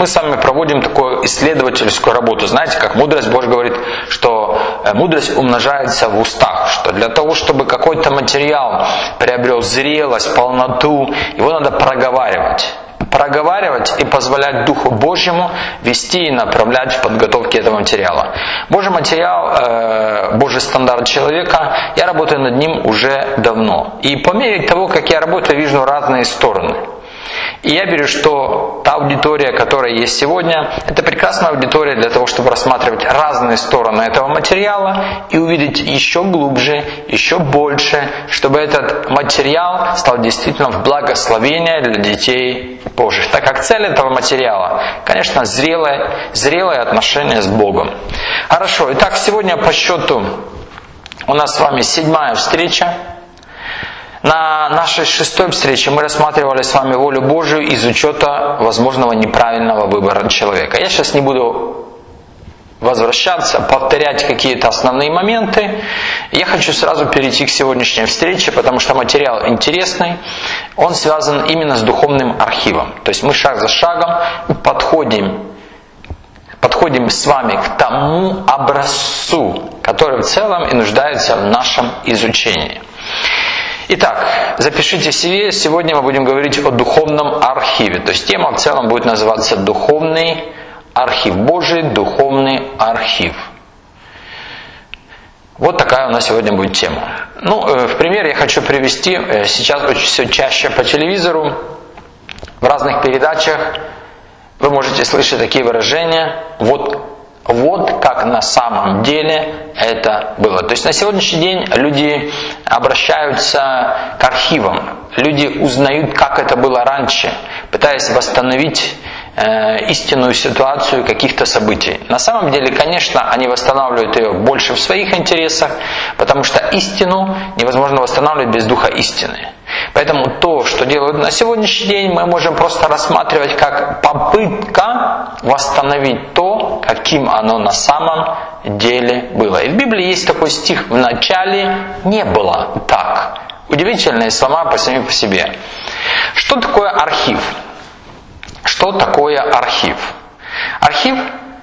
мы с вами проводим такую исследовательскую работу. Знаете, как мудрость Божья говорит, что мудрость умножается в устах, что для того, чтобы какой-то материал приобрел зрелость, полноту, его надо проговаривать и позволять Духу Божьему вести и направлять в подготовке этого материала. Божий материал, Божий стандарт человека, я работаю над ним уже давно. И по мере того, как я работаю, вижу разные стороны. И я верю, что та аудитория, которая есть сегодня, это прекрасная аудитория для того, чтобы рассматривать разные стороны этого материала и увидеть еще глубже, еще больше, чтобы этот материал стал действительно в благословение для детей Божьих. Так как цель этого материала, конечно, зрелое отношение с Богом. Хорошо, итак, сегодня по счету у нас с вами 7-я встреча. На нашей 6-й встрече мы рассматривали с вами волю Божию из учета возможного неправильного выбора человека. Я сейчас не буду возвращаться, повторять какие-то основные моменты. Я хочу сразу перейти к сегодняшней встрече, потому что материал интересный. Он связан именно с духовным архивом. То есть мы шаг за шагом подходим с вами к тому образцу, который в целом и нуждается в нашем изучении. Итак, запишите себе, сегодня мы будем говорить о духовном архиве. То есть тема в целом будет называться «Духовный архив». Божий духовный архив. Вот такая у нас сегодня будет тема. В пример я хочу привести, сейчас очень все чаще по телевизору, в разных передачах вы можете слышать такие выражения «Вот как на самом деле это было». То есть на сегодняшний день люди обращаются к архивам. Люди узнают, как это было раньше, пытаясь восстановить истинную ситуацию каких-то событий. На самом деле, конечно, они восстанавливают ее больше в своих интересах, потому что истину невозможно восстанавливать без Духа истины. Поэтому то, что делают на сегодняшний день, мы можем просто рассматривать как попытка восстановить то, каким оно на самом деле было. И в Библии есть такой стих: «В начале не было так». Удивительные слова сами по себе. Что такое архив? Что такое архив? Архив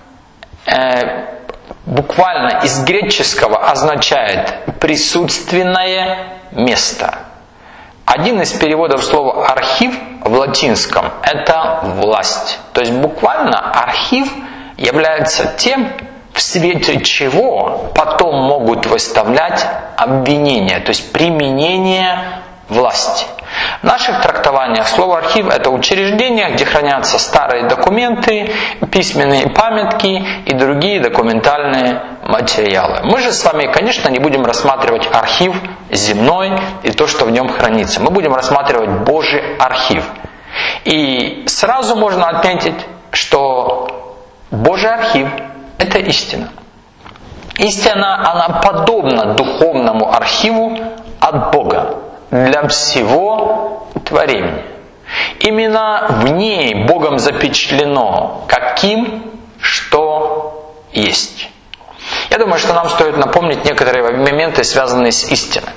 буквально из греческого означает «присутственное место». Один из переводов слова «архив» в латинском – это «власть». То есть буквально архив является тем, в свете чего потом могут выставлять обвинения, то есть применение власти. В наших трактованиях слово «архив» – это учреждение, где хранятся старые документы, письменные памятки и другие документальные материалы. Мы же с вами, конечно, не будем рассматривать архив земной и то, что в нем хранится. Мы будем рассматривать Божий архив. И сразу можно отметить, что Божий архив – это истина. Истина, она подобна духовному архиву от Бога для всего творения. Именно в ней Богом запечатлено, каким что есть. Я думаю, что нам стоит напомнить некоторые моменты, связанные с истиной.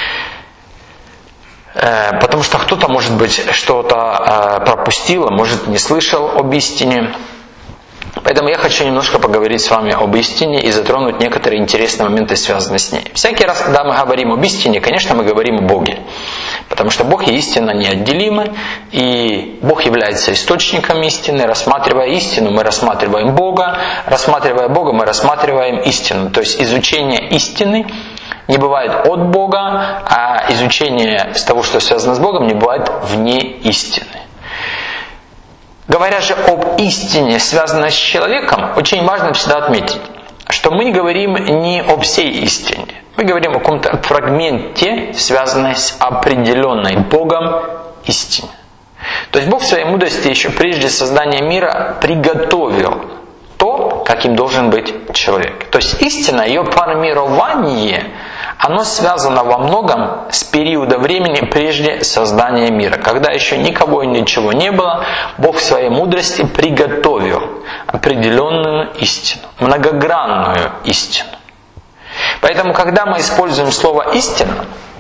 Потому что кто-то, может быть, что-то пропустил, может, не слышал об истине. Поэтому я хочу немножко поговорить с вами об истине и затронуть некоторые интересные моменты, связанные с ней. Всякий раз, когда мы говорим об истине, конечно, мы говорим о Боге. Потому что Бог и истина неотделимы, и Бог является источником истины. Рассматривая истину, мы рассматриваем Бога. Рассматривая Бога, мы рассматриваем истину. То есть изучение истины не бывает от Бога, а изучение с того, что связано с Богом, не бывает вне истины. Говоря же об истине, связанной с человеком, очень важно всегда отметить, что мы говорим не о всей истине. Мы говорим о каком-то фрагменте, связанном с определенной Богом истине. То есть Бог в своей мудрости еще прежде создания мира приготовил то, каким должен быть человек. То есть истина, ее формирование, оно связано во многом с периодом времени прежде создания мира. Когда еще никого и ничего не было, Бог в своей мудрости приготовил определенную истину, многогранную истину. Поэтому, когда мы используем слово «истина»,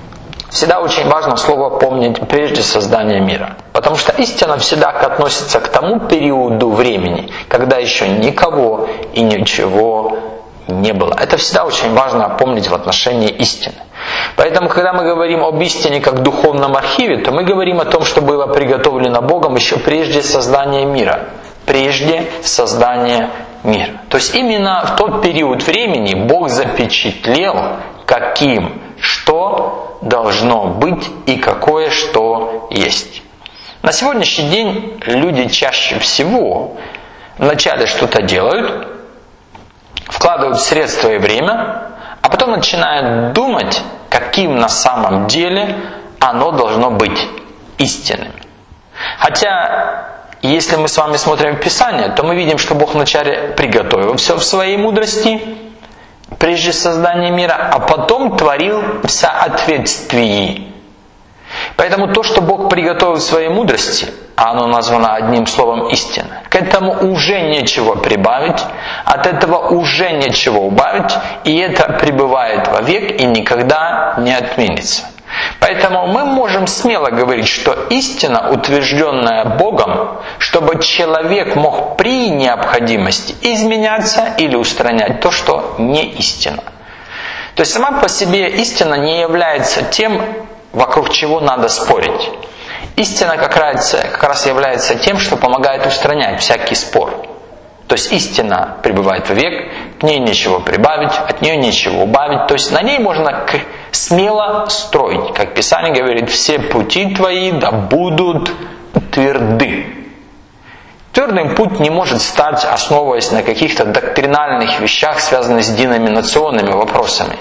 всегда очень важно слово помнить прежде создания мира. Потому что истина всегда относится к тому периоду времени, когда еще никого и ничего не было. Это всегда очень важно помнить в отношении истины. Поэтому, когда мы говорим об истине как духовном архиве, то мы говорим о том, что было приготовлено Богом еще прежде создания мира. Прежде создания мира. То есть именно в тот период времени Бог запечатлел, каким, что должно быть и какое что есть. На сегодняшний день люди чаще всего вначале что-то делают, вкладывают средства и время, а потом начинают думать, каким на самом деле оно должно быть истинным. Хотя, если мы с вами смотрим в Писание, то мы видим, что Бог вначале приготовил все в своей мудрости, прежде создания мира, а потом творил в соответствии. Поэтому то, что Бог приготовил в своей мудрости, а оно названо одним словом истина, к этому уже нечего прибавить, от этого уже нечего убавить, и это пребывает вовек и никогда не отменится. Поэтому мы можем смело говорить, что истина, утвержденная Богом, чтобы человек мог при необходимости изменяться или устранять то, что не истина. То есть сама по себе истина не является тем, вокруг чего надо спорить. Истина как раз является тем, что помогает устранять всякий спор. То есть истина пребывает вовек, к ней нечего прибавить, от нее нечего убавить. То есть на ней можно смело строить. Как Писание говорит, все пути твои да будут тверды. Твердым путь не может стать, основываясь на каких-то доктринальных вещах, связанных с деноминационными вопросами.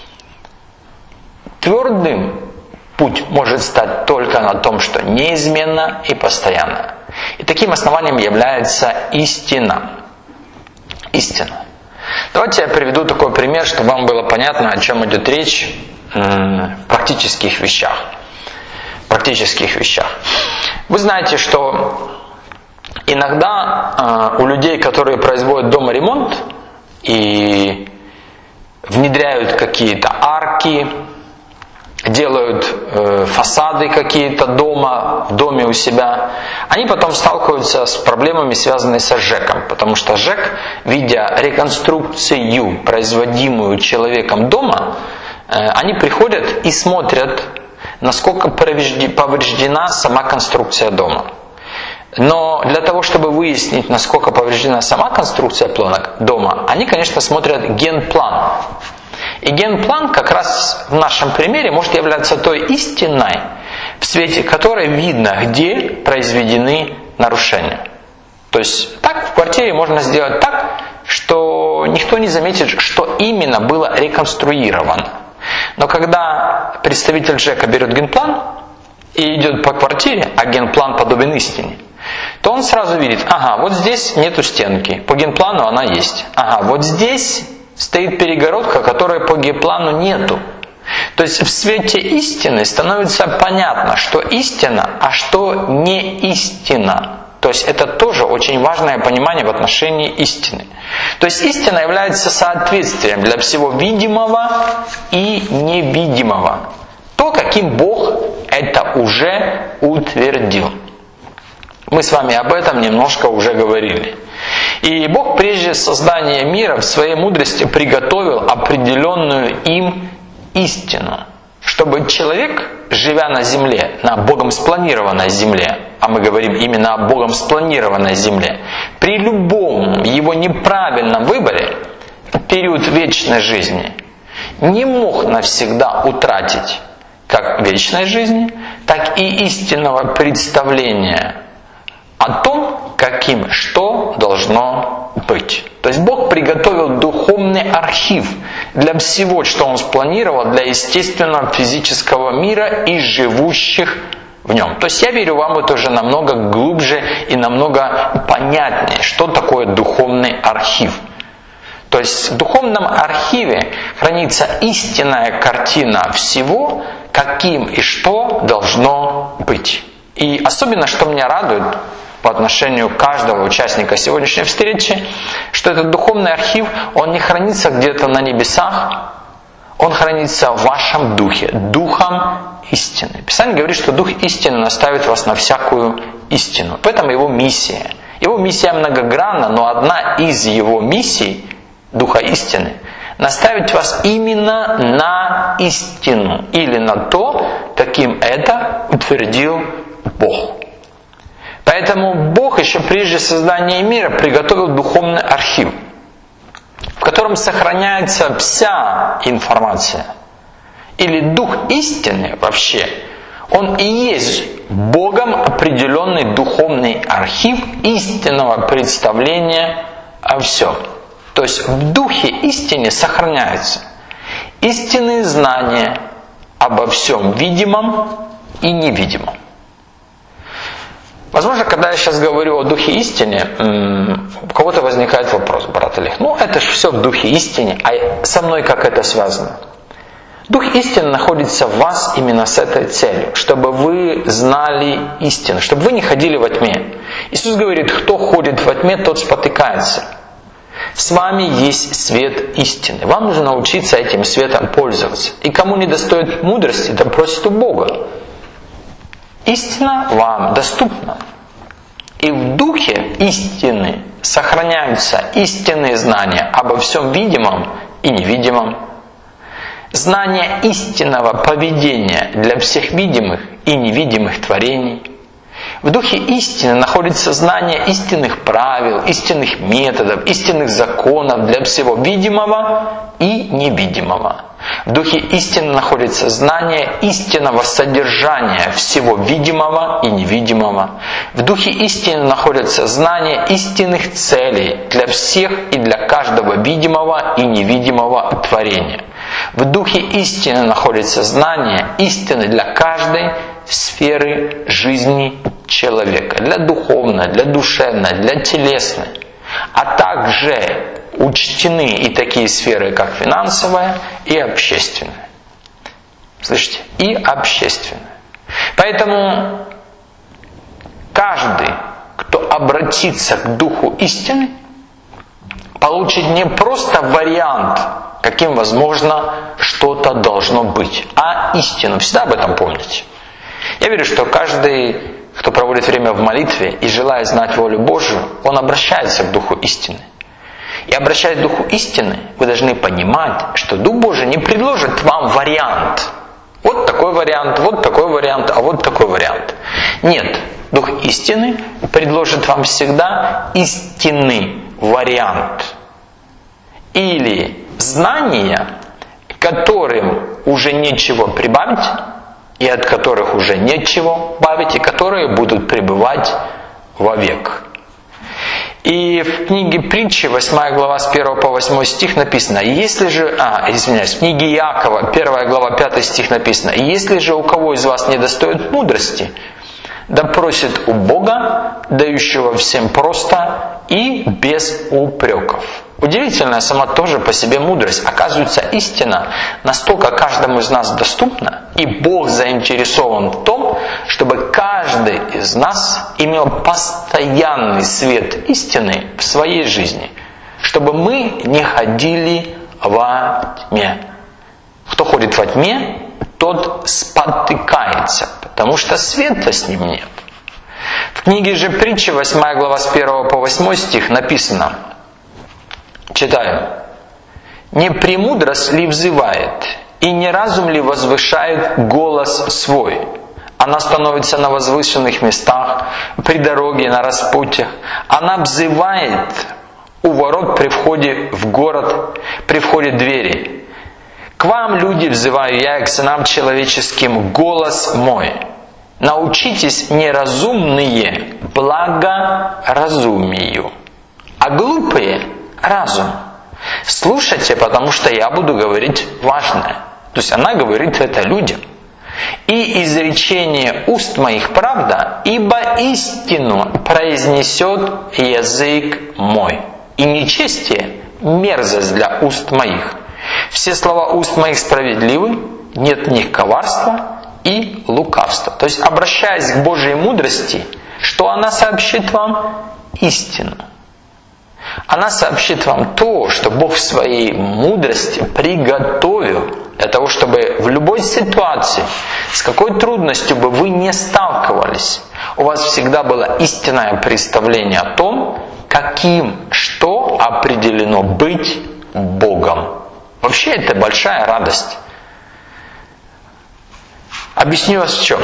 Твердым путь может стать только на том, что неизменно и постоянно. И таким основанием является истина. Истина. Давайте я приведу такой пример, чтобы вам было понятно, о чем идет речь в практических вещах. Вы знаете, что иногда у людей, которые производят дома ремонт и внедряют какие-то арки, делают фасады какие-то дома, в доме у себя, они потом сталкиваются с проблемами, связанными со ЖЭКом. Потому что ЖЭК, видя реконструкцию, производимую человеком дома, они приходят и смотрят, насколько повреждена сама конструкция дома. Но для того, чтобы выяснить, насколько повреждена сама конструкция дома, они, конечно, смотрят генплан. И генплан как раз в нашем примере может являться той истиной, в свете которой видно, где произведены нарушения. То есть так в квартире можно сделать так, что никто не заметит, что именно было реконструировано. Но когда представитель ЖЭКа берет генплан и идет по квартире, а генплан подобен истине, то он сразу видит, ага, вот здесь нету стенки, по генплану она есть. Ага, вот здесь стоит перегородка, которой по генплану нету. То есть в свете истины становится понятно, что истина, а что не истина. То есть это тоже очень важное понимание в отношении истины. То есть истина является соответствием для всего видимого и невидимого. То, каким Бог это уже утвердил. Мы с вами об этом немножко уже говорили. И Бог прежде создания мира в своей мудрости приготовил определенную им истину, чтобы человек, живя на земле, на Богом спланированной земле, а мы говорим именно о Богом спланированной земле, при любом его неправильном выборе, период вечной жизни, не мог навсегда утратить как вечной жизни, так и истинного представления о том, каким что должно быть. То есть Бог приготовил духовный архив для всего, что Он спланировал для естественного физического мира и живущих в нем. То есть я верю, вам это уже намного глубже и намного понятнее, что такое духовный архив. То есть в духовном архиве хранится истинная картина всего, каким и что должно быть. И особенно, что меня радует по отношению к каждого участника сегодняшней встречи, что этот духовный архив, он не хранится где-то на небесах, он хранится в вашем духе, Духом истины. Писание говорит, что Дух истины наставит вас на всякую истину. В этом его миссия. Его миссия многогранна, но одна из его миссий, Духа истины, наставить вас именно на истину или на то, каким это утвердил Бог. Поэтому Бог еще прежде создания мира приготовил духовный архив, в котором сохраняется вся информация. Или Дух истины вообще, он и есть Богом определенный духовный архив истинного представления о всем. То есть в Духе истины сохраняются истинные знания обо всем видимом и невидимом. Возможно, когда я сейчас говорю о Духе истины, у кого-то возникает вопрос, брат Олег, это же все в Духе истины, а со мной как это связано? Дух истины находится в вас именно с этой целью, чтобы вы знали истину, чтобы вы не ходили во тьме. Иисус говорит, кто ходит во тьме, тот спотыкается. С вами есть свет истины. Вам нужно научиться этим светом пользоваться. И кому не достает мудрости, да просит у Бога. Истина вам доступна. И в Духе истины сохраняются истинные знания обо всем видимом и невидимом. Знание истинного поведения для всех видимых и невидимых творений. В Духе истины находится знание истинных правил, истинных методов, истинных законов для всего видимого и невидимого. В Духе истины находится знание истинного содержания всего видимого и невидимого. В Духе истины находится знание истинных целей для всех и для каждого видимого и невидимого творения. В Духе истины находится знание истины для каждой сферы жизни человека. Для духовной, для душевной, для телесной. А также учтены и такие сферы, как финансовая и общественная. Слышите? И общественная. Поэтому каждый, кто обратится к Духу истины, получит не просто вариант, каким, возможно, что-то должно быть, а истину. Всегда об этом помните. Я верю, что каждый, кто проводит время в молитве и желает знать волю Божию, он обращается к Духу истины. И обращаясь к Духу истины, вы должны понимать, что Дух Божий не предложит вам вариант. Вот такой вариант, вот такой вариант, а вот такой вариант. Нет, Дух истины предложит вам всегда истинный вариант. Или знания, которым уже нечего прибавить, и от которых уже нечего бавить, и которые будут пребывать вовек. И в книге Притчи, 8 глава, с 1 по 8 стих написано, в книге Иакова, 1 глава, 5 стих написано, «Если же у кого из вас недостоит мудрости, да просит у Бога, дающего всем просто и без упреков». Удивительная сама тоже по себе мудрость. Оказывается, истина настолько каждому из нас доступна, и Бог заинтересован в том, чтобы каждый из нас имел постоянный свет истины в своей жизни, чтобы мы не ходили во тьме. Кто ходит во тьме, тот спотыкается, потому что света с ним нет. В книге же Притчи, 8 глава, с 1 по 8 стих написано, читаю, «Не премудрость ли взывает, и не разум ли возвышает голос свой? Она становится на возвышенных местах, при дороге, на распутьях. Она взывает у ворот при входе в город, при входе двери. К вам, люди, взываю я, и к сынам человеческим, голос мой. Научитесь, неразумные, благоразумию, а глупые – разум. Слушайте, потому что я буду говорить важное». То есть она говорит это людям. «И изречение уст моих правда, ибо истину произнесет язык мой, и нечестие мерзость для уст моих. Все слова уст моих справедливы, нет в них коварства и лукавства». То есть, обращаясь к Божьей мудрости, что она сообщит вам? Истину. Она сообщит вам то, что Бог в своей мудрости приготовил для того, чтобы в любой ситуации, с какой трудностью бы вы не сталкивались, у вас всегда было истинное представление о том, каким что определено быть Богом. Вообще это большая радость. Объясню вас в чем.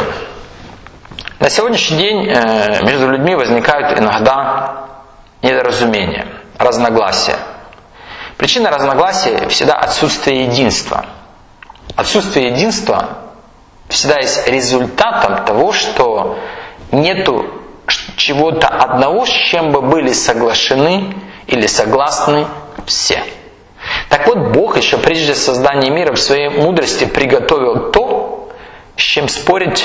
На сегодняшний день между людьми возникают иногда недоразумения, разногласия. Причина разногласия всегда отсутствие единства. Отсутствие единства всегда есть результатом того, что нету чего-то одного, с чем бы были соглашены или согласны все. Так вот, Бог еще прежде создания мира в своей мудрости приготовил то, с чем спорить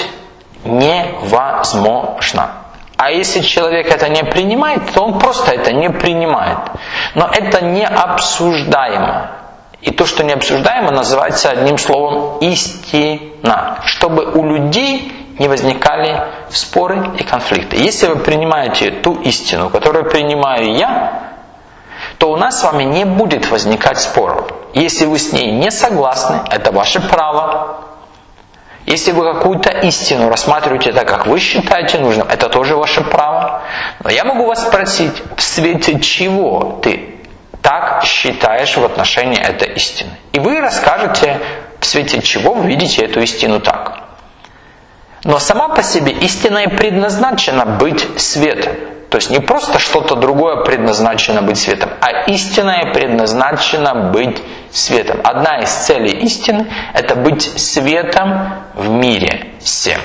невозможно. А если человек это не принимает, то он просто это не принимает. Но это не обсуждаемо. И то, что не обсуждаемо, называется одним словом истина. Чтобы у людей не возникали споры и конфликты. Если вы принимаете ту истину, которую принимаю я, то у нас с вами не будет возникать споров. Если вы с ней не согласны, это ваше право. Если вы какую-то истину рассматриваете так, как вы считаете нужным, это тоже ваше право. Но я могу вас спросить, в свете чего ты так считаешь в отношении этой истины? И вы расскажете, в свете чего вы видите эту истину так. Но сама по себе истина и предназначена быть светом. То есть не просто что-то другое предназначено быть светом, а истинное предназначено быть светом. Одна из целей истины – это быть светом в мире всем.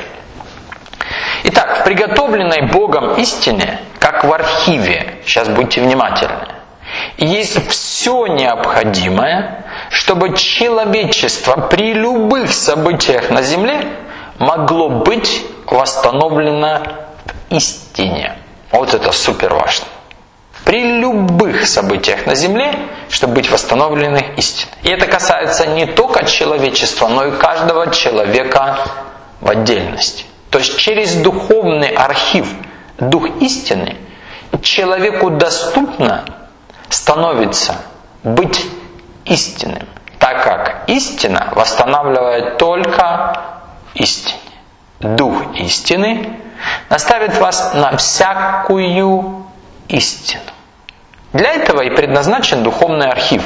Итак, в приготовленной Богом истине, как в архиве, сейчас будьте внимательны, есть все необходимое, чтобы человечество при любых событиях на земле могло быть восстановлено в истине. Вот это супер важно. При любых событиях на земле, чтобы быть восстановлены истиной. И это касается не только человечества, но и каждого человека в отдельности. То есть через духовный архив, дух истины, человеку доступно становится быть истинным, так как истина восстанавливает только истине. Дух истины наставит вас на всякую истину. Для этого и предназначен духовный архив.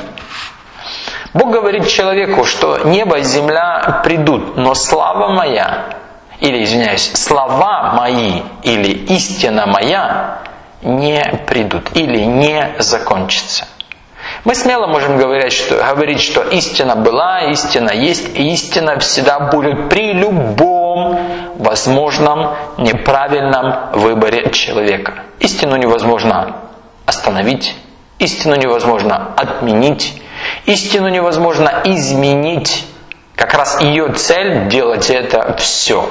Бог говорит человеку, что небо и земля придут, но слава моя, или, извиняюсь, слова мои, или истина моя не придут, или не закончатся. Мы смело можем говорить, что истина была, истина есть, и истина всегда будет при любом возможном неправильном выборе человека. Истину невозможно остановить, истину невозможно отменить, истину невозможно изменить. Как раз ее цель делать это все.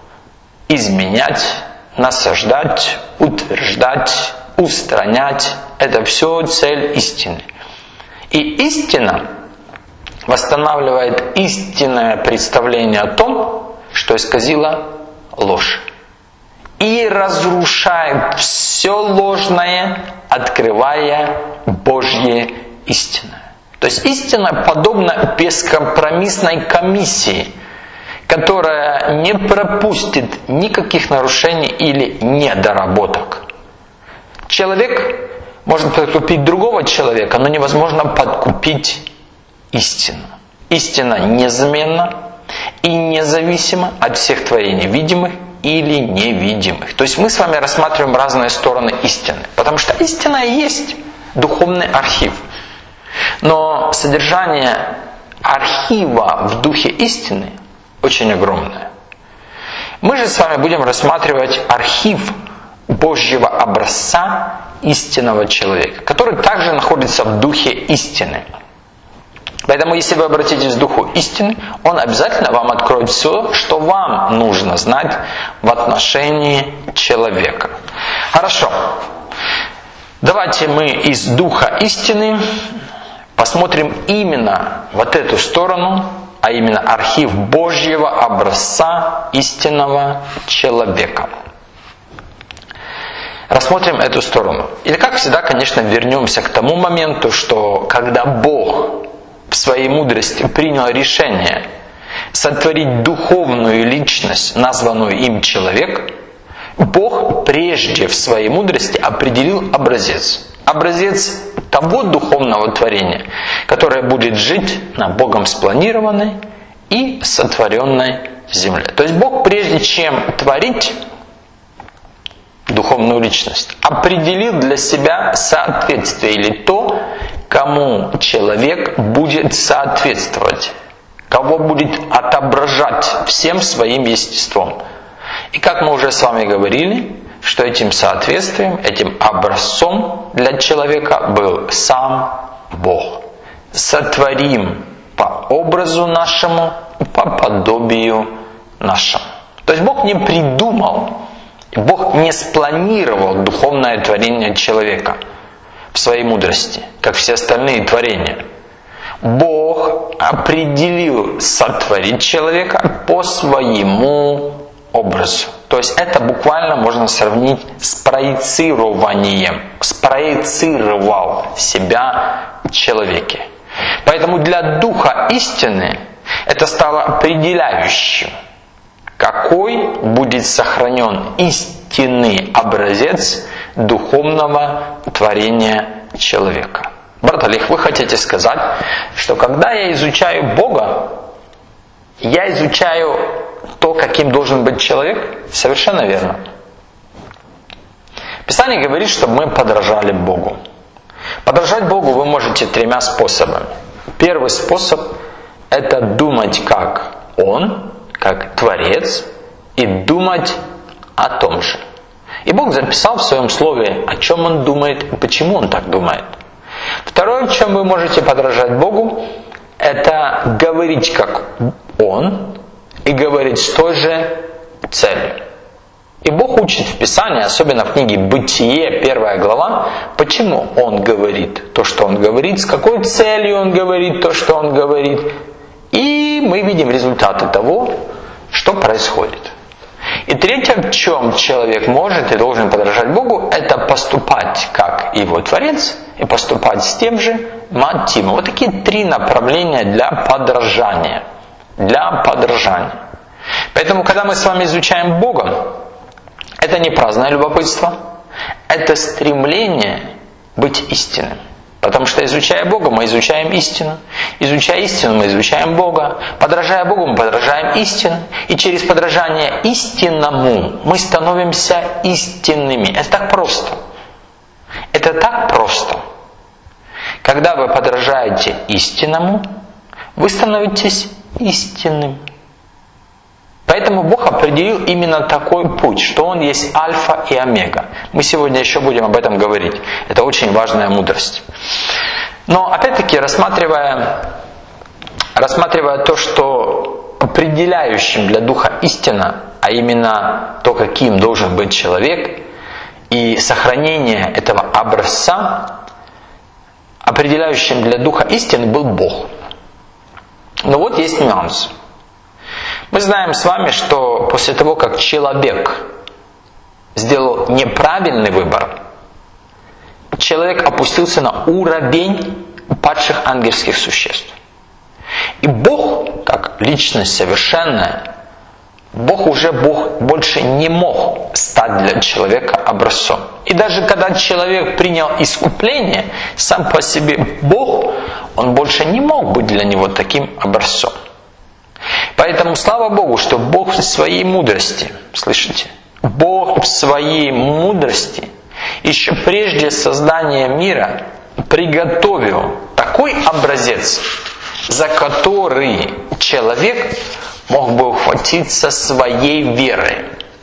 Изменять, насаждать, утверждать, устранять. Это все цель истины. И истина восстанавливает истинное представление о том, что исказила ложь. И разрушает все ложное, открывая Божье истинное. То есть истина подобна бескомпромиссной комиссии, которая не пропустит никаких нарушений или недоработок. Человек может подкупить другого человека, но невозможно подкупить истину. Истина неизменна и независима от всех творений, видимых или невидимых. То есть мы с вами рассматриваем разные стороны истины, потому что истина и есть духовный архив. Но содержание архива в духе истины очень огромное. Мы же с вами будем рассматривать архив Божьего образца истинного человека, который также находится в духе истины. Поэтому, если вы обратитесь к духу истины, он обязательно вам откроет все, что вам нужно знать в отношении человека. Хорошо. Давайте мы из духа истины посмотрим именно вот эту сторону, а именно архив Божьего образца истинного человека. Рассмотрим эту сторону. И как всегда, конечно, вернемся к тому моменту, что когда Бог в своей мудрости принял решение сотворить духовную личность, названную им человек, Бог прежде в своей мудрости определил образец. Образец того духовного творения, которое будет жить на Богом спланированной и сотворенной земле. То есть Бог, прежде чем творить духовную личность, определил для себя соответствие или то, кому человек будет соответствовать, кого будет отображать всем своим естеством. И как мы уже с вами говорили, что этим соответствием, этим образцом для человека был сам Бог. Сотворим по образу нашему, по подобию нашему. То есть Бог не придумал, Бог не спланировал духовное творение человека в своей мудрости, как все остальные творения. Бог определил сотворить человека по своему образу. То есть это буквально можно сравнить с проецированием. Спроецировал себя в человеке. Поэтому для Духа истины это стало определяющим, какой будет сохранен истинный образец духовного творения человека. Брат Олег, вы хотите сказать, что когда я изучаю Бога, я изучаю то, каким должен быть человек? Совершенно верно. Писание говорит, чтобы мы подражали Богу. Подражать Богу вы можете 3 способами. Первый способ – это думать как Он, как Творец, и думать о том же. И Бог записал в Своем Слове, о чем Он думает и почему Он так думает. Второе, в чем вы можете подражать Богу, это говорить как Он и говорить с той же целью. И Бог учит в Писании, особенно в книге «Бытие», 1 глава, почему Он говорит то, что Он говорит, с какой целью Он говорит то, что Он говорит. И мы видим результаты того, что происходит. И третье, в чем человек может и должен подражать Богу, это поступать как Его Творец и поступать с тем же мотивом. Вот такие 3 направления для подражания. Поэтому, когда мы с вами изучаем Бога, это не праздное любопытство, это стремление быть истинным. Потому что, изучая Бога, мы изучаем истину. Изучая истину, мы изучаем Бога. Подражая Богу, мы подражаем истину. И через подражание истинному мы становимся истинными. Это так просто. Это так просто. Когда вы подражаете истинному, вы становитесь истинным. Поэтому Бог определил именно такой путь, что Он есть альфа и омега. Мы сегодня еще будем об этом говорить. Это очень важная мудрость. Но опять-таки, рассматривая то, что определяющим для Духа истина, а именно то, каким должен быть человек, и сохранение этого образца, определяющим для Духа истины был Бог. Но вот есть нюанс. Мы знаем с вами, что после того, как человек сделал неправильный выбор, человек опустился на уровень падших ангельских существ. И Бог, как личность совершенная, Бог больше не мог стать для человека образцом. И даже когда человек принял искупление, сам по себе Бог, он больше не мог быть для него таким образцом. Поэтому слава Богу, что Бог в своей мудрости, слышите, Бог в своей мудрости еще прежде создания мира приготовил такой образец, за который человек мог бы ухватиться своей верой.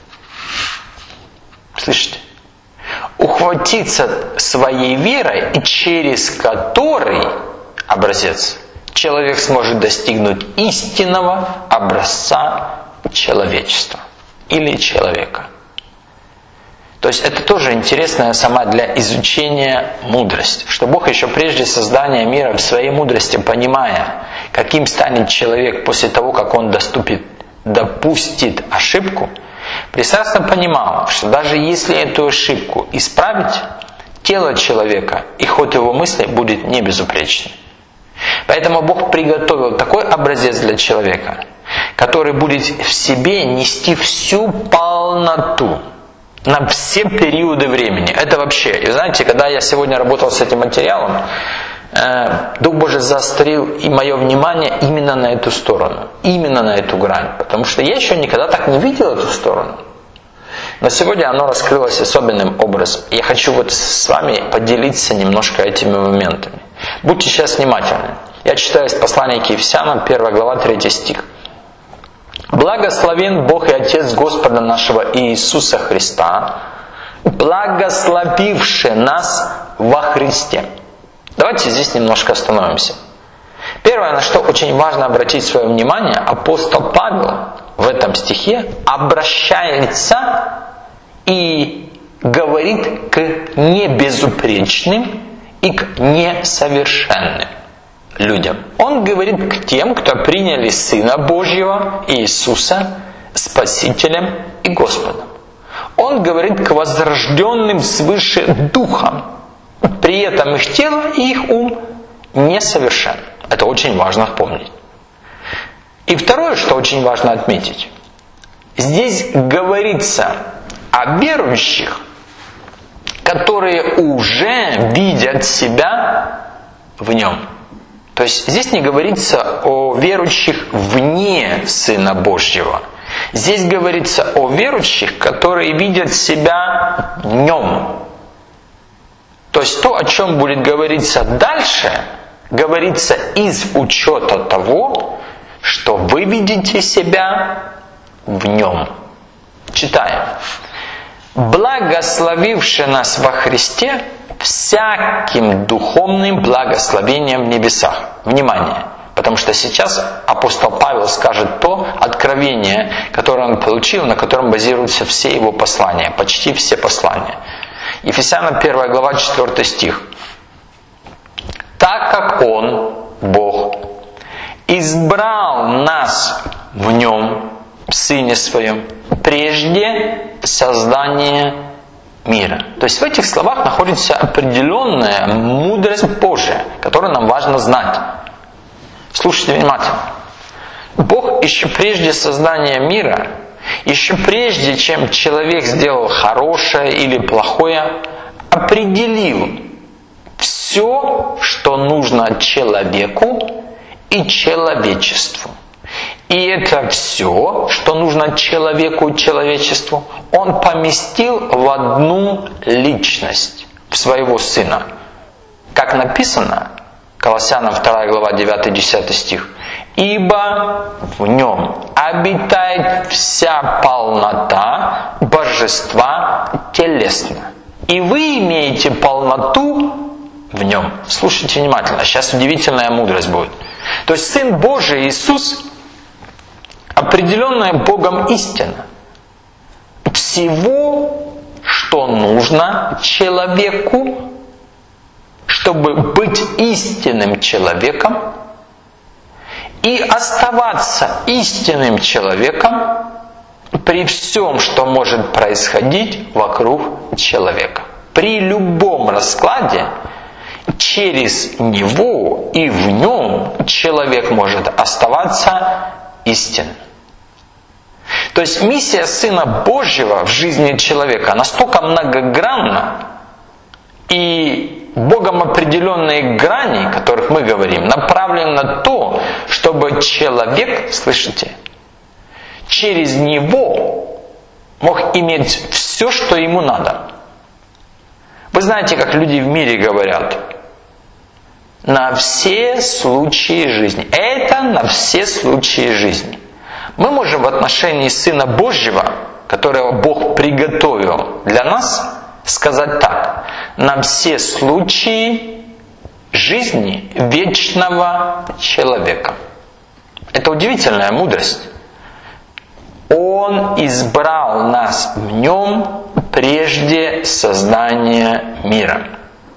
Слышите? Ухватиться своей верой, и через который образец человек сможет достигнуть истинного образца человечества или человека. То есть это тоже интересная сама для изучения мудрость, что Бог еще прежде создания мира в своей мудрости, понимая, каким станет человек после того, как он допустит ошибку, прекрасно понимал, что даже если эту ошибку исправить, тело человека и ход его мысли будет не безупречным. Поэтому Бог приготовил такой образец для человека, который будет в себе нести всю полноту на все периоды времени. Это вообще, и знаете, когда я сегодня работал с этим материалом, Дух Божий заострил и мое внимание именно на эту сторону, именно на эту грань, потому что я еще никогда так не видел эту сторону. Но сегодня оно раскрылось особенным образом. Я хочу вот с вами поделиться немножко этими моментами. Будьте сейчас внимательны. Я читаю из послания к Ефесянам, 1 глава, 3 стих. «Благословен Бог и Отец Господа нашего Иисуса Христа, благословивший нас во Христе». Давайте здесь немножко остановимся. Первое, на что очень важно обратить свое внимание, апостол Павел в этом стихе обращается и говорит к небезупречным и к несовершенным людям. Он говорит к тем, кто приняли Сына Божьего, Иисуса, Спасителем и Господом. Он говорит к возрожденным свыше Духом. При этом их тело и их ум несовершенны. Это очень важно помнить. И второе, что очень важно отметить. Здесь говорится о верующих, которые уже видят себя в Нем. То есть здесь не говорится о верующих вне Сына Божьего. Здесь говорится о верующих, которые видят себя в Нем. То есть то, о чем будет говориться дальше, говорится из учета того, что вы видите себя в Нем. Читаем. «Благословивший нас во Христе всяким духовным благословением в небесах». Внимание! Потому что сейчас апостол Павел скажет то откровение, которое он получил, на котором базируются все его послания, почти все послания. Ефесянам 1 глава 4 стих. «Так как Он, Бог, избрал нас в Нем, в Сыне Своем, прежде создания мира». То есть в этих словах находится определенная мудрость Божия, которую нам важно знать. Слушайте внимательно. Бог еще прежде создания мира, еще прежде, чем человек сделал хорошее или плохое, определил все, что нужно человеку и человечеству. И это все, что нужно человеку и человечеству, Он поместил в одну личность, в своего Сына. Как написано, Колоссянам 2 глава 9-10 стих, «Ибо в Нем обитает вся полнота Божества телесно, и вы имеете полноту в Нем». Слушайте внимательно, сейчас удивительная мудрость будет. То есть Сын Божий Иисус, определенная Богом истина, всего, что нужно человеку, чтобы быть истинным человеком и оставаться истинным человеком при всем, что может происходить вокруг человека. При любом раскладе через него и в нем человек может оставаться истинным. То есть миссия Сына Божьего в жизни человека настолько многогранна, и Богом определенные грани, о которых мы говорим, направлены на то, чтобы человек, слышите, через него мог иметь все, что ему надо. Вы знаете, как люди в мире говорят: на все случаи жизни. Это на все случаи жизни. Мы можем в отношении Сына Божьего, которого Бог приготовил для нас, сказать так: на все случаи жизни вечного человека. Это удивительная мудрость. Он избрал нас в Нем прежде создания мира.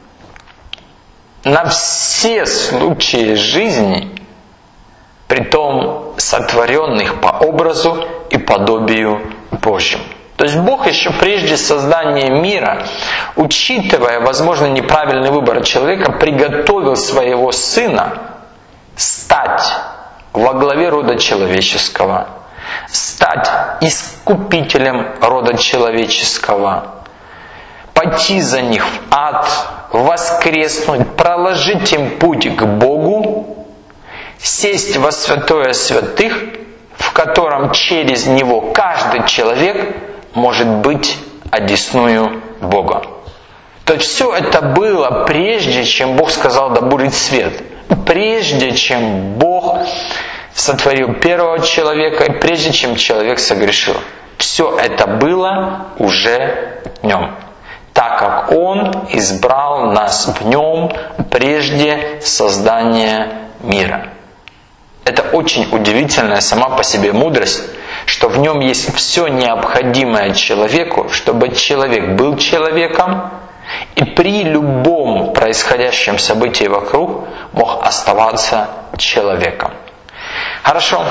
На все случаи жизни, притом сотворенных по образу и подобию Божьему. То есть Бог еще прежде создания мира, учитывая, возможно, неправильный выбор человека, приготовил своего Сына стать во главе рода человеческого, стать искупителем рода человеческого, пойти за них в ад, воскреснуть, проложить им путь к Богу, сесть во святое святых, в котором через него каждый человек может быть одесную Бога. То есть все это было прежде, чем Бог сказал: да будет свет. Прежде чем Бог сотворил первого человека и прежде чем человек согрешил. Все это было уже в нем, так как Он избрал нас в нем прежде создания мира. Это очень удивительная сама по себе мудрость, что в нем есть все необходимое человеку, чтобы человек был человеком, и при любом происходящем событии вокруг мог оставаться человеком. Хорошо.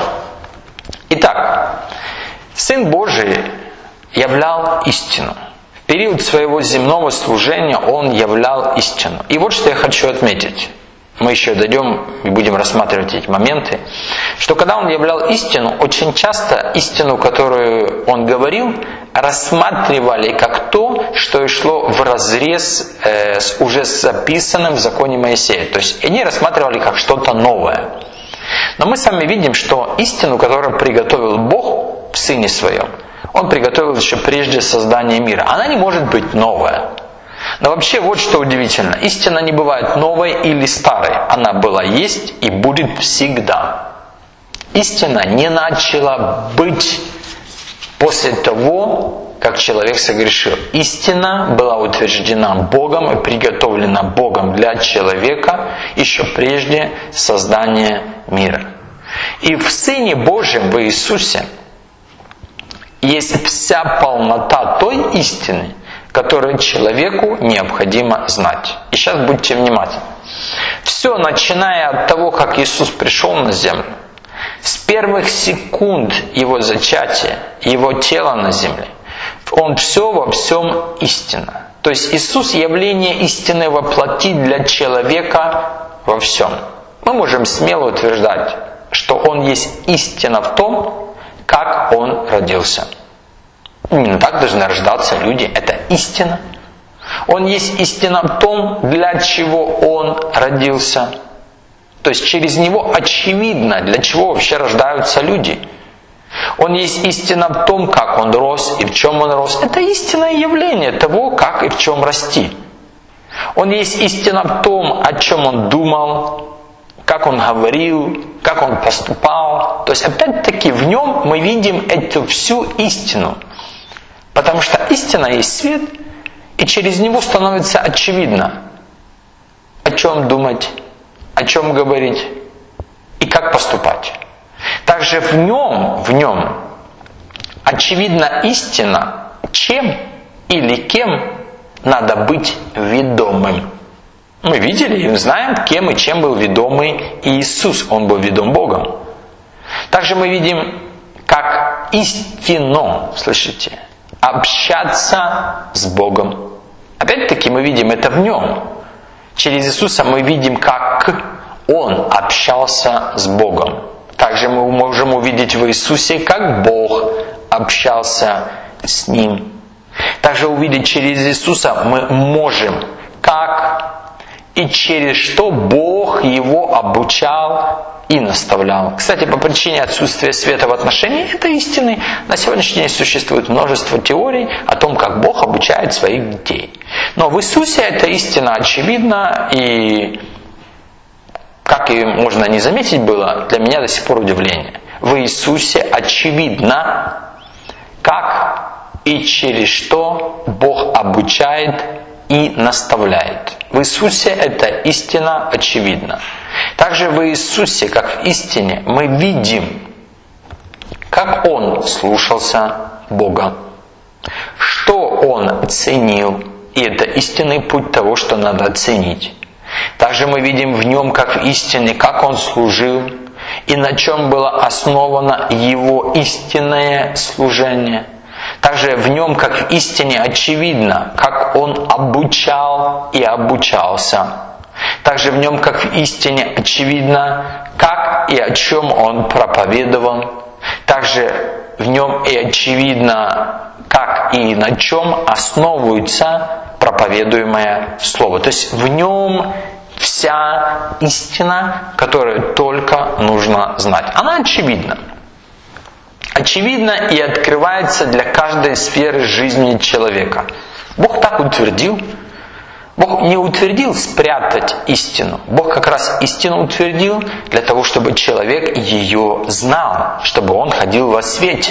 Итак, Сын Божий являл истину. В период своего земного служения Он являл истину. И вот что я хочу отметить. Мы еще дойдем и будем рассматривать эти моменты, что когда Он являл истину, очень часто истину, которую Он говорил, рассматривали как то, что и шло вразрез с уже записанным в законе Моисея. То есть они рассматривали как что-то новое. Но мы сами видим, что истину, которую приготовил Бог в Сыне Своем, Он приготовил еще прежде создания мира. Она не может быть новая. Но вообще вот что удивительно. Истина не бывает новой или старой. Она была, есть и будет всегда. Истина не начала быть после того, как человек согрешил. Истина была утверждена Богом и приготовлена Богом для человека еще прежде создания мира. И в Сыне Божьем, в Иисусе, есть вся полнота той истины, которую человеку необходимо знать. И сейчас будьте внимательны. Все, начиная от того, как Иисус пришел на землю, с первых секунд Его зачатия, Его тела на земле, Он все во всем истина. То есть Иисус явление истины во плоти для человека во всем. Мы можем смело утверждать, что Он есть истина в том, как Он родился. Именно так должны рождаться люди. Это истина. Он есть истина в том, для чего Он родился. То есть через Него очевидно, для чего вообще рождаются люди. Он есть истина в том, как Он рос и в чем Он рос. Это истинное явление того, как и в чем расти. Он есть истина в том, о чем Он думал, как Он говорил, как Он поступал. То есть опять-таки в Нем мы видим эту всю истину. Потому что истина есть свет, и через него становится очевидно, о чем думать, о чем говорить и как поступать. Также в нем очевидна истина, чем или кем надо быть ведомым. Мы видели и знаем, кем и чем был ведомый Иисус. Он был ведом Богом. Также мы видим, как истину, слышите, общаться с Богом. Опять-таки мы видим это в Нем. Через Иисуса мы видим, как Он общался с Богом. Также мы можем увидеть в Иисусе, как Бог общался с Ним. Также увидеть через Иисуса мы можем, как и через что Бог Его обучал и наставлял. Кстати, по причине отсутствия света в отношении этой истины на сегодняшний день существует множество теорий о том, как Бог обучает своих детей. Но в Иисусе эта истина очевидна, и как и можно не заметить было, для меня до сих пор удивление. В Иисусе очевидно, как и через что Бог обучает и наставляет. В Иисусе эта истина очевидна. Также в Иисусе, как в истине, мы видим, как Он слушался Бога, что Он ценил, и это истинный путь того, что надо ценить. Также мы видим в Нем, как в истине, как Он служил, и на чем было основано Его истинное служение. Также в Нем, как в истине, очевидно, как Он обучал и обучался. также в нем, как в истине, очевидно, как и о чем он проповедовал. Также в нем и очевидно, как и на чем основывается проповедуемое слово. То есть в нем вся истина, которую только нужно знать. Она очевидна. Очевидна и открывается для каждой сферы жизни человека. Бог так утвердил. Бог не утвердил спрятать истину. Бог как раз истину утвердил для того, чтобы человек ее знал, чтобы он ходил во свете.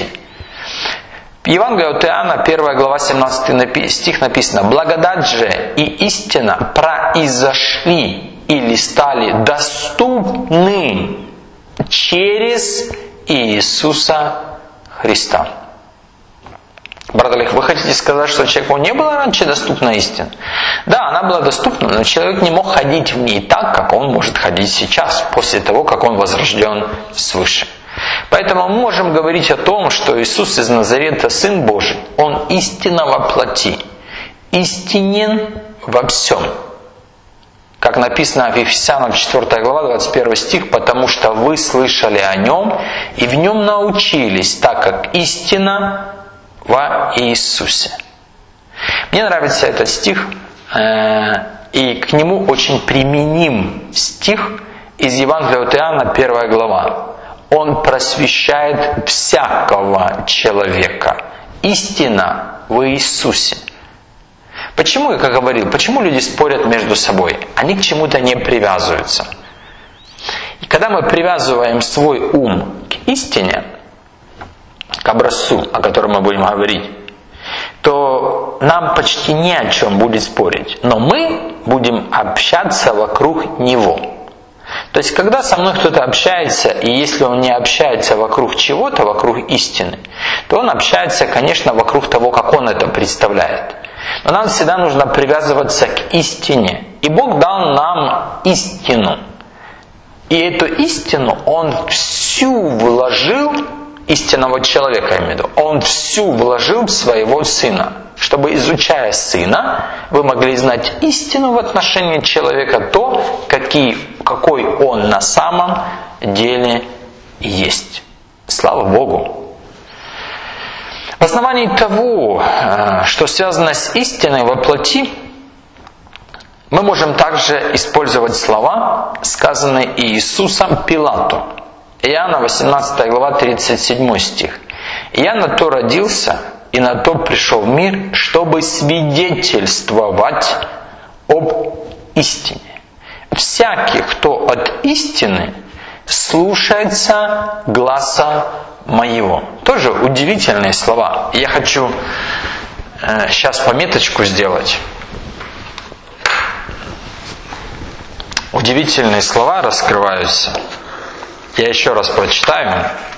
В Евангелии от Иоанна, 1 глава, 17 стих написано: «Благодать же и истина произошли или стали доступны через Иисуса Христа». Брат Олег, вы хотите сказать, что человеку не была раньше доступна истина? Да, она была доступна, но человек не мог ходить в ней так, как он может ходить сейчас, после того, как он возрожден свыше. Поэтому мы можем говорить о том, что Иисус из Назарета, Сын Божий, Он истинно во плоти, истинен во всем. Как написано в Ефесянам 4 глава, 21 стих: «Потому что вы слышали о Нем и в Нем научились, так как истина во Иисусе». Мне нравится этот стих, и к нему очень применим стих из Евангелия от Иоанна, 1 глава. Он просвещает всякого человека. Истина в Иисусе. Почему, я как говорил, почему люди спорят между собой? Они к чему-то не привязываются. И когда мы привязываем свой ум к истине, к образцу, о котором мы будем говорить, то нам почти не о чем будет спорить. Но мы будем общаться вокруг него. То есть, когда со мной кто-то общается, и если он не общается вокруг чего-то, вокруг истины, то он общается, конечно, вокруг того, как он это представляет. Но нам всегда нужно привязываться к истине. И Бог дал нам истину. И эту истину Он всю вложил, истинного человека, я имею в виду, Он всю вложил в Своего Сына. Чтобы, изучая Сына, вы могли знать истину в отношении человека, то, какой он на самом деле есть. Слава Богу! В основании того, что связано с истиной во плоти, мы можем также использовать слова, сказанные Иисусом Пилату. Иоанна 18 глава 37 стих. «Я на то родился и на то пришел в мир, чтобы свидетельствовать об истине. Всякий, кто от истины, слушается гласа моего». Тоже удивительные слова. Я хочу сейчас пометочку сделать. Удивительные слова раскрываются. Я еще раз прочитаю.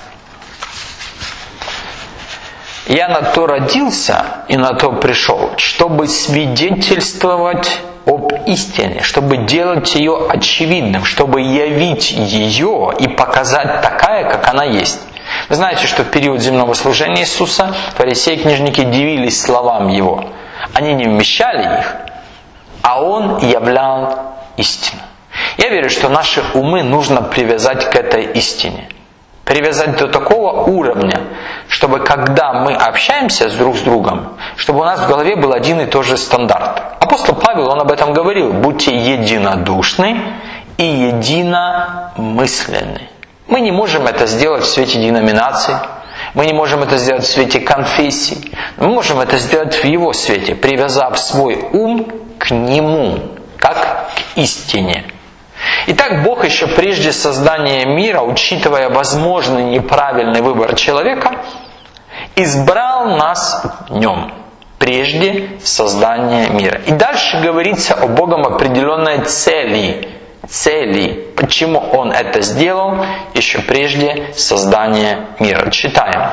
«Я на то родился и на то пришел, чтобы свидетельствовать об истине, чтобы делать ее очевидным, чтобы явить ее и показать такая, как она есть». Вы знаете, что в период земного служения Иисуса фарисеи и книжники дивились словам Его. Они не вмещали их, а Он являл истину. Я верю, что наши умы нужно привязать к этой истине. Привязать до такого уровня, чтобы когда мы общаемся друг с другом, чтобы у нас в голове был один и тот же стандарт. Апостол Павел, он об этом говорил: «Будьте единодушны и единомысленны». Мы не можем это сделать в свете деноминаций, мы не можем это сделать в свете конфессий, мы можем это сделать в Его свете, привязав свой ум к Нему, как к истине. Итак, Бог еще прежде создания мира, учитывая возможный неправильный выбор человека, избрал нас в нем прежде создания мира. И дальше говорится о Богом определенной цели, почему Он это сделал еще прежде создания мира. Читаем.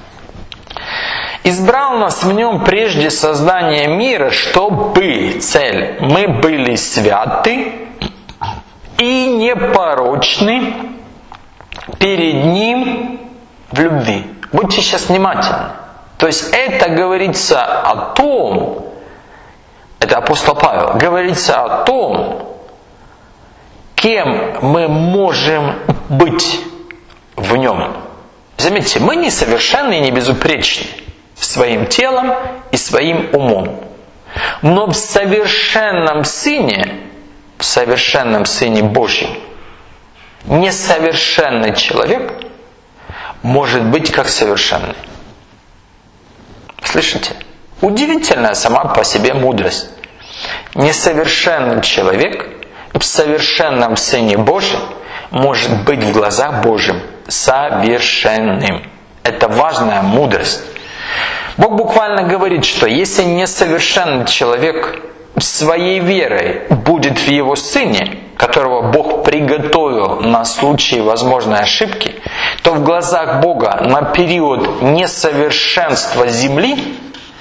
«Избрал нас в нем прежде создания мира, чтобы, цель, мы были святы и непорочны перед Ним в любви». Будьте сейчас внимательны. То есть это говорится о том, это апостол Павел, говорится о том, кем мы можем быть в Нем. Заметьте, мы не совершенны и не безупречны своим телом и своим умом. Но в совершенном Сыне Божьем, несовершенный человек может быть как совершенный. Слышите? Удивительная сама по себе мудрость. Несовершенный человек в совершенном Сыне Божьем может быть в глазах Божьим совершенным. Это важная мудрость. Бог буквально говорит, что если несовершенный человек своей верой будет в Его Сыне, которого Бог приготовил на случай возможной ошибки, то в глазах Бога на период несовершенства земли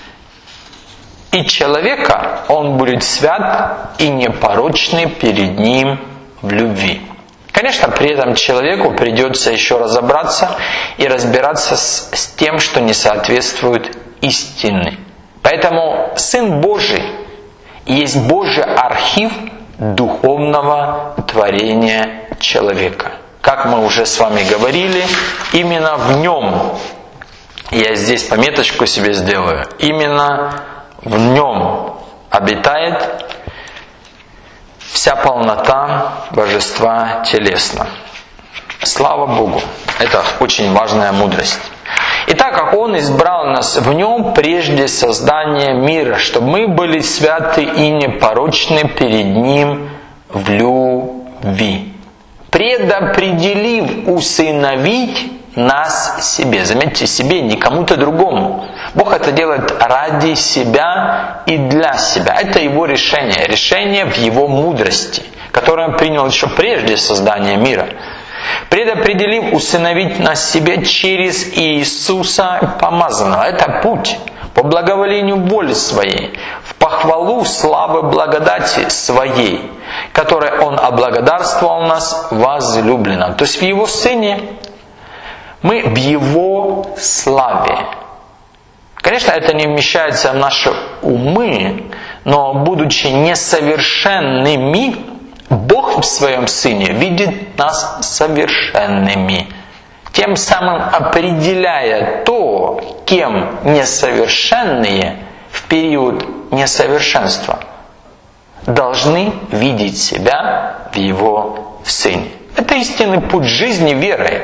и человека он будет свят и непорочный перед Ним в любви. Конечно, при этом человеку придется еще разобраться и разбираться с тем, что не соответствует истине. Поэтому Сын Божий есть Божий архив духовного творения человека. Как мы уже с вами говорили, именно в Нем, я здесь пометочку себе сделаю, именно в Нем обитает вся полнота Божества телесно. Слава Богу! Это очень важная мудрость. И так как Он избрал нас в Нем прежде создания мира, чтобы мы были святы и непорочны перед Ним в любви, предопределив усыновить нас себе. Заметьте, себе, не кому-то другому. Бог это делает ради себя и для себя. Это Его решение. Решение в Его мудрости, которое Он принял еще прежде создания мира. Предопределив усыновить нас себе через Иисуса Помазанного. Это путь по благоволению воли Своей, в похвалу славы благодати Своей, которой Он облагодарствовал нас возлюбленным. То есть в Его Сыне мы в Его славе. Конечно, это не вмещается в наши умы, но будучи несовершенными, Бог в Своем Сыне видит нас совершенными, тем самым определяя то, кем несовершенные в период несовершенства должны видеть себя в Его Сыне. Это истинный путь жизни верой.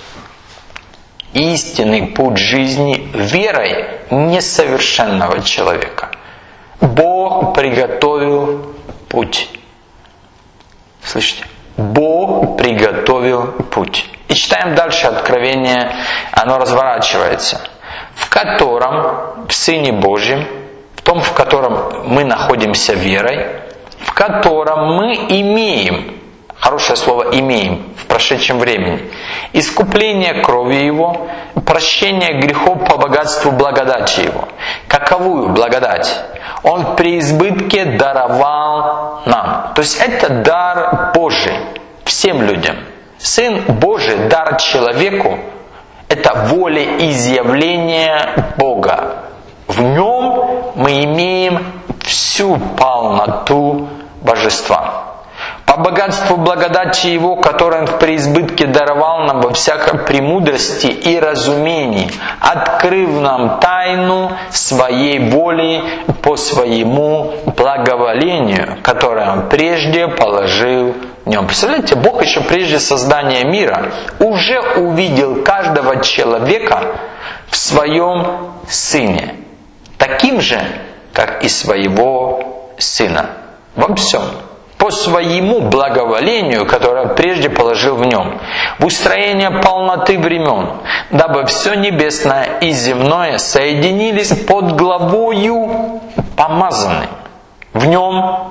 Истинный путь жизни верой несовершенного человека. Бог приготовил путь. Слышите? Бог приготовил путь. И читаем дальше Откровение, оно разворачивается. В котором, в Сыне Божьем, в том, в котором мы находимся верой, в котором мы имеем, хорошее слово «имеем» в прошедшем времени, искупление кровью Его, прощение грехов по богатству благодати Его. Каковую благодать? Он в преизбытке даровал нам. То есть это дар Божий всем людям. Сын Божий, дар человеку, это волеизъявление Бога. В Нем мы имеем всю полноту Божества. По богатству благодати Его, которое Он в преизбытке даровал нам во всякой премудрости и разумении, открыв нам тайну Своей воли по Своему благоволению, которое Он прежде положил в Нем. Представляете, Бог еще прежде создания мира уже увидел каждого человека в Своем Сыне, таким же, как и Своего Сына. Во всем. По Своему благоволению, которое прежде положил в Нем, в устроение полноты времен, дабы все небесное и земное соединились под главою помазанной. В Нем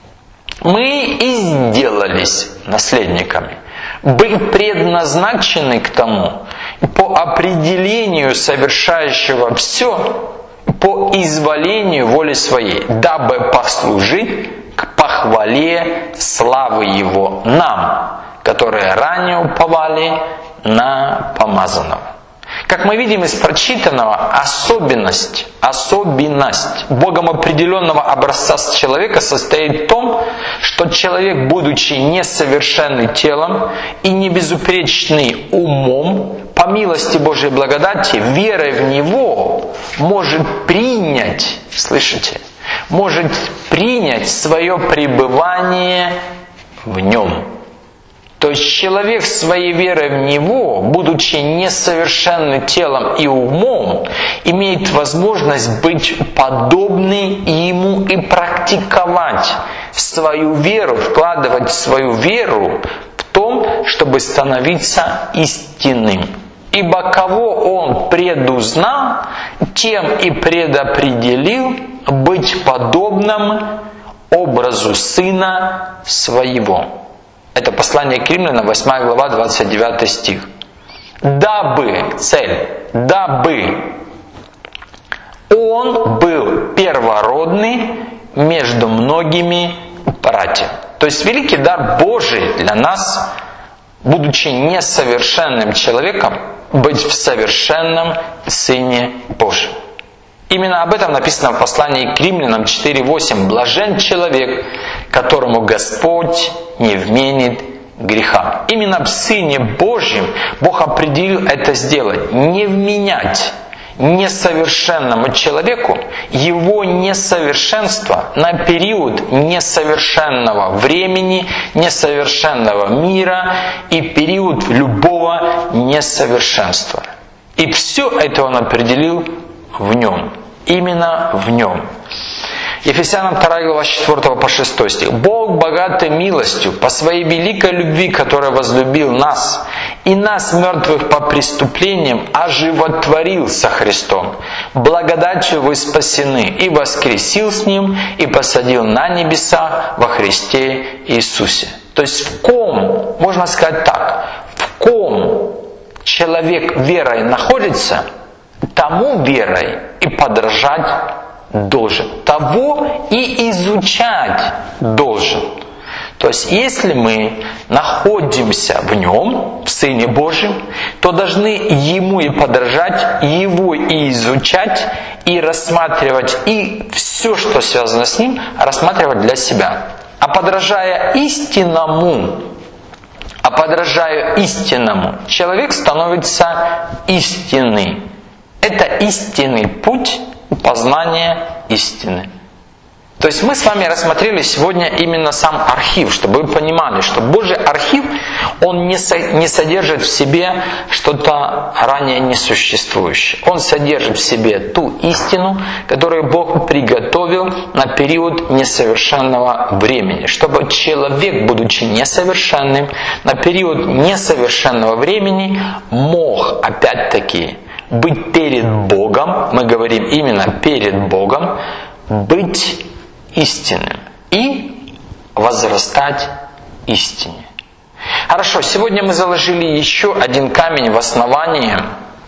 мы и сделались наследниками, были предназначены к тому, по определению совершающего все, по изволению воли Своей, дабы послужить к похвале славы Его нам, которые ранее уповали на помазанного. Как мы видим из прочитанного, особенность Богом определенного образца человека состоит в том, что человек, будучи несовершенный телом и не безупречный умом, по милости Божьей благодати, верой в Него, может принять, слышите, может принять свое пребывание в Нем. То есть человек своей верой в Него, будучи несовершенным телом и умом, имеет возможность быть подобным Ему и практиковать свою веру, вкладывать свою веру в том, чтобы становиться истинным. Ибо кого Он предузнал, тем и предопределил быть подобным образу Сына Своего. Это послание к Римлянам, 8 глава, 29 стих. Дабы, цель, дабы Он был первородный между многими братьями. То есть великий дар Божий для нас, будучи несовершенным человеком, быть в совершенном Сыне Божьем. Именно об этом написано в послании к Римлянам 4:8. «Блажен человек, которому Господь не вменит греха». Именно в Сыне Божьем Бог определил это сделать. Не вменять несовершенному человеку его несовершенство на период несовершенного времени, несовершенного мира и период любого несовершенства. И все это Он определил в Нем. Именно в Нем. Ефесянам 2 глава 4 по 6 стих. «Бог, богатый милостью, по своей великой любви, которой возлюбил нас, и нас, мертвых по преступлениям, оживотворил со Христом. Благодатью вы спасены, и воскресил с Ним, и посадил на небеса во Христе Иисусе». То есть в ком, можно сказать так, в ком человек верой находится, тому верой и подражать должен. Того и изучать должен. То есть, если мы находимся в Нем, в Сыне Божьем, то должны Ему и подражать, Его и изучать, и рассматривать, и все, что связано с Ним, рассматривать для себя. А подражая истинному, человек становится истинный. Это истинный путь познания истины. То есть мы с вами рассмотрели сегодня именно сам архив, чтобы вы понимали, что Божий архив, он не содержит в себе что-то ранее несуществующее. Он содержит в себе ту истину, которую Бог приготовил на период несовершенного времени. Чтобы человек, будучи несовершенным, на период несовершенного времени мог, опять-таки, быть перед Богом, мы говорим именно перед Богом, быть истинным и возрастать истине. Хорошо, сегодня мы заложили еще один камень в основании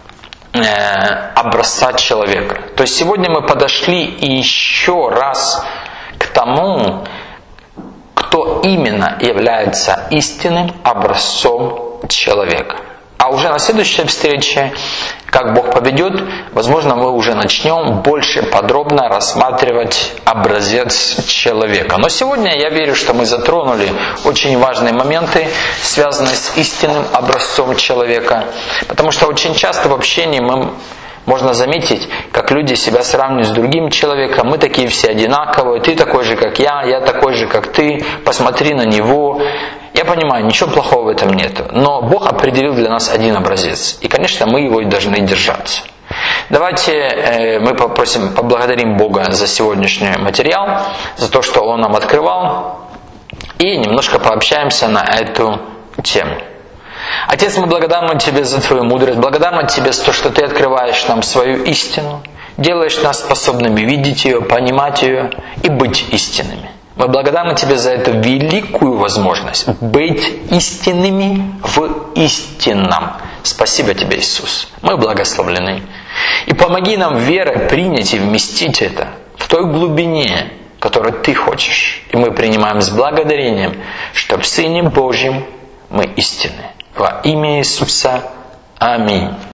образца человека. То есть сегодня мы подошли еще раз к тому, кто именно является истинным образцом человека. А уже на следующей встрече, как Бог поведет, возможно, мы уже начнем больше подробно рассматривать образец человека. Но сегодня я верю, что мы затронули очень важные моменты, связанные с истинным образцом человека. Потому что очень часто в общении можно заметить, как люди себя сравнивают с другим человеком. Мы такие все одинаковые, ты такой же, как я такой же, как ты, посмотри на него. Я понимаю, ничего плохого в этом нет. Но Бог определил для нас один образец. И, конечно, мы его и должны держаться. Давайте мы поблагодарим Бога за сегодняшний материал, за то, что Он нам открывал. И немножко пообщаемся на эту тему. Отец, мы благодарны Тебе за Твою мудрость, благодарны Тебе за то, что Ты открываешь нам свою истину, делаешь нас способными видеть ее, понимать ее и быть истинными. Мы благодарны Тебе за эту великую возможность быть истинными в истинном. Спасибо Тебе, Иисус. Мы благословлены. И помоги нам верой принять и вместить это в той глубине, которую Ты хочешь. И мы принимаем с благодарением, что в Сыне Божьем мы истинны. Во имя Иисуса. Аминь.